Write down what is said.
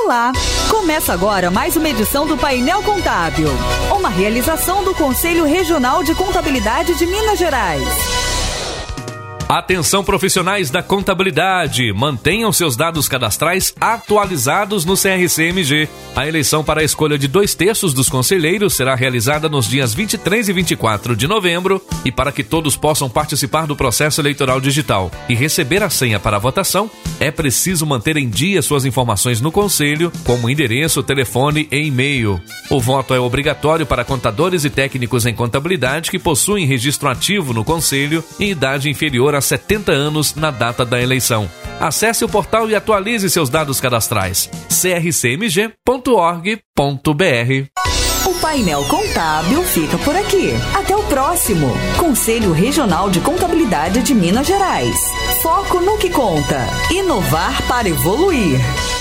Olá! Começa agora mais uma edição do Painel Contábil, uma realização do Conselho Regional de Contabilidade de Minas Gerais. Atenção, profissionais da contabilidade, mantenham seus dados cadastrais atualizados no CRC-MG. A eleição para a escolha de 2/3 dos conselheiros será realizada nos dias 23 e 24 de novembro, e para que todos possam participar do processo eleitoral digital e receber a senha para a votação, é preciso manter em dia suas informações no conselho, como endereço, telefone e e-mail. O voto é obrigatório para contadores e técnicos em contabilidade que possuem registro ativo no conselho e idade inferior a 70 anos na data da eleição. Acesse o portal e atualize seus dados cadastrais. crcmg.org.br. O Painel Contábil fica por aqui. Até o próximo. Conselho Regional de Contabilidade de Minas Gerais. Foco no que conta. Inovar para evoluir.